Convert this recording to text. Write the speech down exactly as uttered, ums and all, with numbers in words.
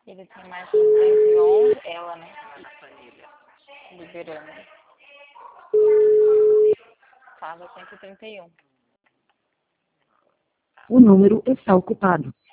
Ele tem mais duzentos e onze, ela, né? Liberando. Paga cento e trinta e um. O número está ocupado.